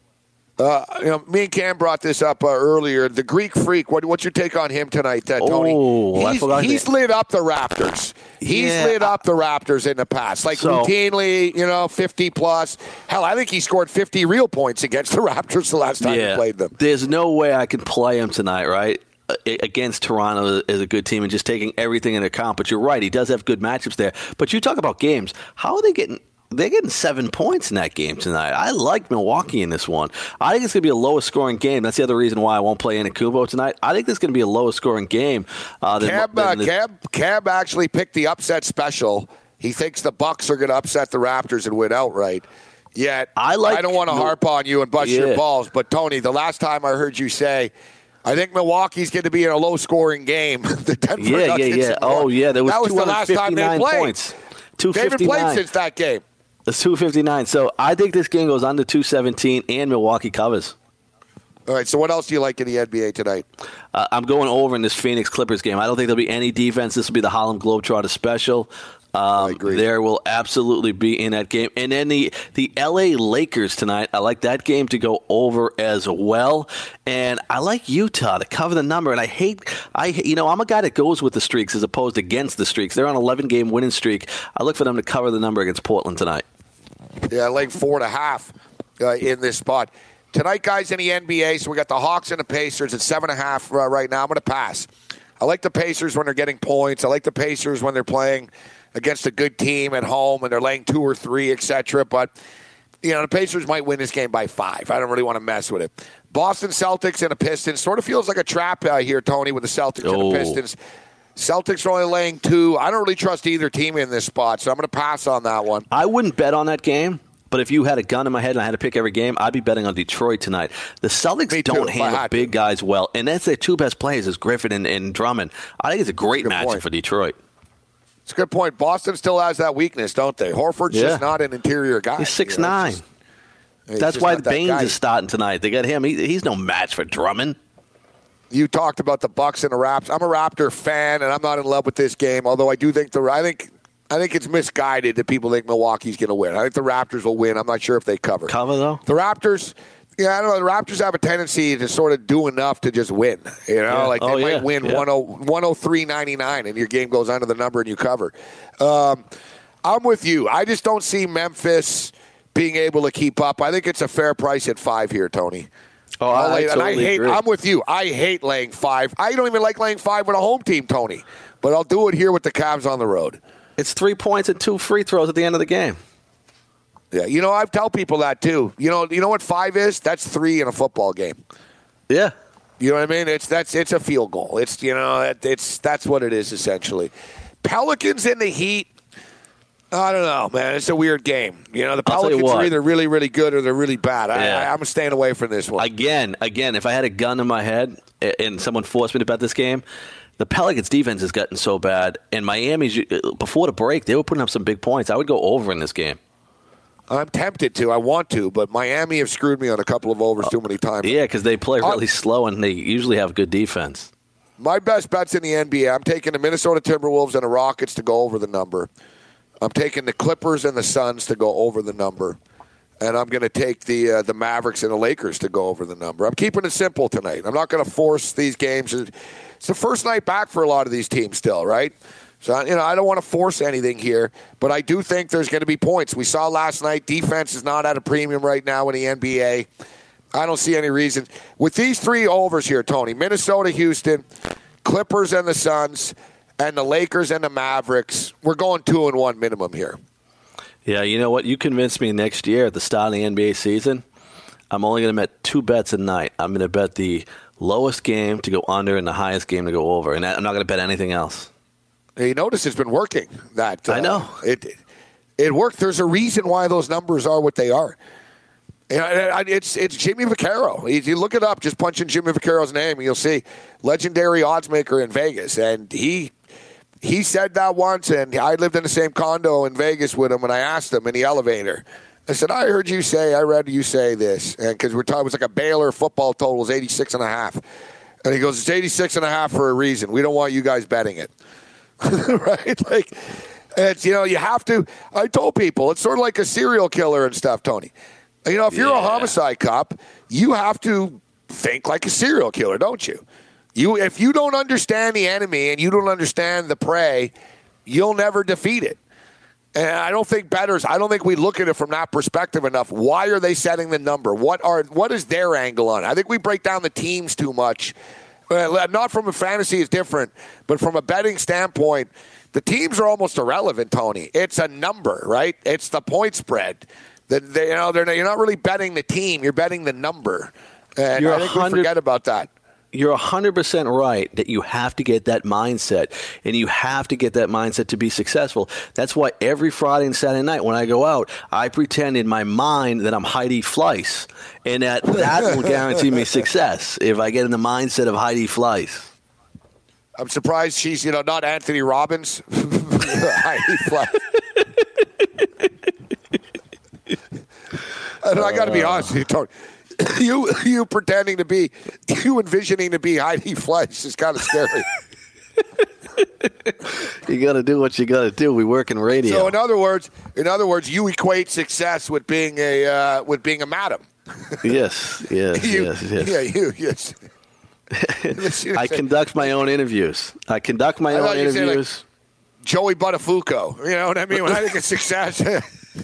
Uh, you know, me and Cam brought this up uh, earlier. The Greek Freak. What, what's your take on him tonight, uh, Tony? Oh, I he's forgot he's that. lit up the Raptors. He's Yeah, lit up the Raptors in the past, like So- routinely. You know, fifty plus. Hell, I think he scored fifty real points against the Raptors the last time he played them. There's no way I can play him tonight, right? Against Toronto is a good team and just taking everything into account. But you're right, he does have good matchups there. But you talk about games. How are they getting? They're getting seven points in that game tonight. I like Milwaukee in this one. I think it's going to be a lower scoring game. That's the other reason why I won't play Antetokounmpo tonight. I think this is going to be a lower scoring game. Uh, than, Cab, than uh, the, Cab, Cab actually picked the upset special. He thinks the Bucks are going to upset the Raptors and win outright. Yet, I like- I don't want to harp on you and bust Yeah. your balls, but Tony, the last time I heard you say, I think Milwaukee's going to be in a low-scoring game. the Denver yeah, yeah, Nuggets yeah. and Oh, Warriors. yeah. There was, that was the last time they two hundred fifty-nine played. points. two They haven't fifty-nine. played since that game. It's two fifty-nine. So I think this game goes under two seventeen, and Milwaukee covers. All right, so what else do you like in the N B A tonight? Uh, I'm going over in this Phoenix Clippers game. I don't think there'll be any defense. This will be the Harlem Globetrotters special. Um, I agree. There will absolutely be in that game. And then the, the L A Lakers tonight, I like that game to go over as well. And I like Utah to cover the number. And I hate, I you know, I'm a guy that goes with the streaks as opposed against the streaks. They're on an eleven-game winning streak. I look for them to cover the number against Portland tonight. Yeah, I like four and a half uh, in this spot. Tonight, guys, in the N B A, so we got the Hawks and the Pacers at seven and a half uh, right now. I'm going to pass. I like the Pacers when they're getting points. I like the Pacers when they're playing against a good team at home and they're laying two or three, et cetera. But, you know, the Pacers might win this game by five. I don't really want to mess with it. Boston Celtics and the Pistons sort of feels like a trap uh, here, Tony, with the Celtics Oh. and the Pistons. Celtics are only laying two. I don't really trust either team in this spot, so I'm going to pass on that one. I wouldn't bet on that game. But if you had a gun in my head and I had to pick every game, I'd be betting on Detroit tonight. The Celtics Me too, don't if I handle had big to. guys well, and that's their two best players is Griffin and, and Drummond. I think it's a great Good matchup point. for Detroit. It's a good point. Boston still has that weakness, don't they? Horford's Yeah. just not an interior guy. He's six you know, nine. it's just- he's That's just why not that Baines guy. is starting tonight. They got him. He, he's no match for Drummond. You talked about the Bucks and the Raps. I'm a Raptor fan, and I'm not in love with this game. Although I do think the I think I think it's misguided that people think Milwaukee's going to win. I think the Raptors will win. I'm not sure if they cover. Cover, though? The Raptors, yeah, I don't know. The Raptors have a tendency to sort of do enough to just win. You know, Yeah. like they Oh, might yeah. win Yeah. one oh three ninety-nine, and your game goes under the number and you cover. Um, I'm with you. I just don't see Memphis being able to keep up. I think it's a fair price at five here, Tony. Oh, I'll I, lay- I and totally I hate. agree. I'm with you. I hate laying five. I don't even like laying five with a home team, Tony. But I'll do it here with the Cavs on the road. It's three points and two free throws at the end of the game. Yeah, you know I tell people that too. You know, you know what five is? That's three in a football game. Yeah. You know what I mean? It's that's it's a field goal. It's you know it, it's that's what it is essentially. Pelicans in the Heat. I don't know, man. It's a weird game. You know, the I'll tell you Pelicans are what. either really, really good or they're really bad. Yeah. I, I, I'm staying away from this one. Again, again, if I had a gun in my head and someone forced me to bet this game, the Pelicans' defense has gotten so bad, and Miami's, before the break, they were putting up some big points. I would go over in this game. I'm tempted to. I want to, but Miami have screwed me on a couple of overs too many times. Yeah, because they play really I'll- slow, and they usually have good defense. My best bets in the N B A, I'm taking the Minnesota Timberwolves and the Rockets to go over the number. I'm taking the Clippers and the Suns to go over the number. And I'm going to take the uh, the Mavericks and the Lakers to go over the number. I'm keeping it simple tonight. I'm not going to force these games. It's the first night back for a lot of these teams still, right? So, you know, I don't want to force anything here, but I do think there's going to be points. We saw last night, defense is not at a premium right now in the N B A. I don't see any reason. With these three overs here, Tony, Minnesota, Houston, Clippers and the Suns, and the Lakers and the Mavericks, we're going two and one minimum here. Yeah, you know what? You convinced me next year at the start of the N B A season, I'm only going to bet two bets a night. I'm going to bet the lowest game to go under and the highest game to go over, and I'm not going to bet anything else. You notice it's been working. That uh, I know. it it worked. There's a reason why those numbers are what they are. You know, it's it's Jimmy Vaccaro. If you look it up, just punch in Jimmy Vaccaro's name, and you'll see legendary oddsmaker in Vegas. And he he said that once, and I lived in the same condo in Vegas with him, and I asked him in the elevator. I said, I heard you say, I read you say this, and because we're talking, it was like a Baylor football total is eighty-six and a half. And he goes, it's eighty-six and a half for a reason. We don't want you guys betting it. Right? Like, it's, you know, you have to. I told people, it's sort of like a serial killer and stuff, Tony. You know, if you're Yeah. a homicide cop, you have to think like a serial killer, don't you? You, if you don't understand the enemy and you don't understand the prey, you'll never defeat it. And I don't think bettors, I don't think we look at it from that perspective enough. Why are they setting the number? What are what is their angle on it? I think we break down the teams too much. Uh, not from a fantasy is different, but from a betting standpoint, the teams are almost irrelevant, Tony. It's a number, right? It's the point spread. That they, you know, they're, you're not really betting the team; you're betting the number. And You're I think we one hundred forget about that. You're one hundred percent right that you have to get that mindset, and you have to get that mindset to be successful. That's why every Friday and Saturday night when I go out, I pretend in my mind that I'm Heidi Fleiss, and that that will guarantee me success if I get in the mindset of Heidi Fleiss. I'm surprised she's, you know, not Anthony Robbins. Heidi Fleiss. And I got to be honest with you, Tony. You, you pretending to be, you envisioning to be Heidi Fleiss is kind of scary. You got to do what you got to do. We work in radio. So in other words, in other words, you equate success with being a uh, with being a madam. Yes, yes, you, yes, yes. Yeah, you, yes. I conduct my own interviews. I conduct my I own thought you said, like, interviews. Joey Buttafuoco. You know what I mean? When I think of success, when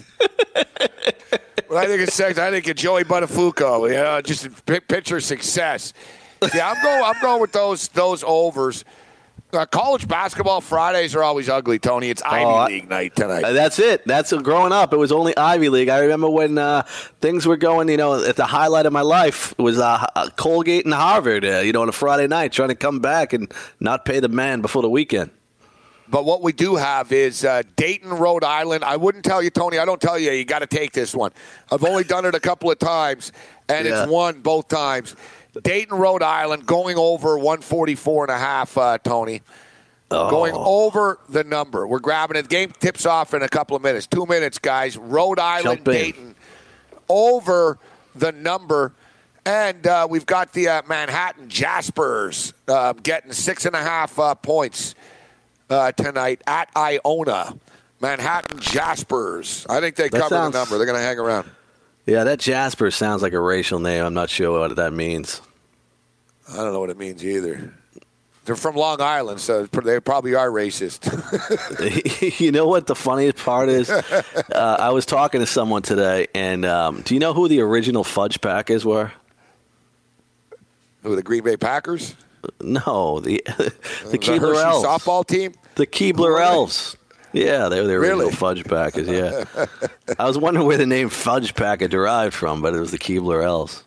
I think of sex, I think of Joey Buttafuoco. You know, just p- picture success. Yeah, I'm going. I'm going with those those overs. Uh, college basketball Fridays are always ugly, Tony. It's Ivy Oh, I- League night tonight. Uh, That's it. That's uh, growing up. It was only Ivy League. I remember when uh, things were going. You know, at the highlight of my life was uh, Colgate and Harvard. Uh, you know, on a Friday night, trying to come back and not pay the man before the weekend. But what we do have is uh, Dayton, Rhode Island. I wouldn't tell you, Tony. I don't tell you. You got to take this one. I've only done it a couple of times, and Yeah. it's won both times. Dayton, Rhode Island, going over one forty-four and a half, uh, Tony. Oh. Going over the number. We're grabbing it. The game tips off in a couple of minutes. Two minutes, guys. Rhode Island, Jump in. Dayton, over the number. And uh, we've got the uh, Manhattan Jaspers uh, getting six and a half uh, points uh, tonight at Iona. Manhattan Jaspers. I think they That cover sounds- the number. They're going to hang around. Yeah, that Jasper sounds like a racial name. I'm not sure what that means. I don't know what it means either. They're from Long Island, so they probably are racist. You know what the funniest part is? uh, I was talking to someone today, and um, do you know who the original Fudge Packers were? Who, the Green Bay Packers? No, the the The Keebler Hershey Elves. softball team? The Keebler Elves. Yeah, they were the original Really? Fudge Packers, yeah. I was wondering where the name Fudge Packer derived from, but it was the Keebler Elves.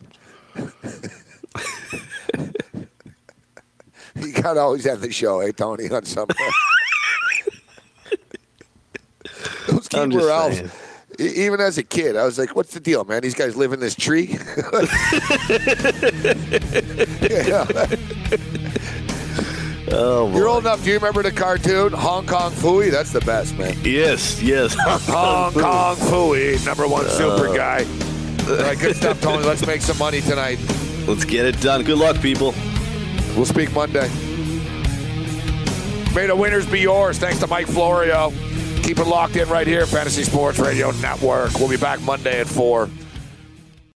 You got to always have the show, eh, Tony, on some. Those I'm just Keebler Elves. saying. E- Even as a kid, I was like, what's the deal, man? These guys live in this tree? Yeah. Oh, boy. You're old enough. Do you remember the cartoon Hong Kong Phooey? That's the best, man. Yes, yes. Hong Kong Phooey, number one super Uh. guy. All right, good stuff, Tony. Let's make some money tonight. Let's get it done. Good luck, people. We'll speak Monday. May the winners be yours. Thanks to Mike Florio. Keep it locked in right here, Fantasy Sports Radio Network. We'll be back Monday at four.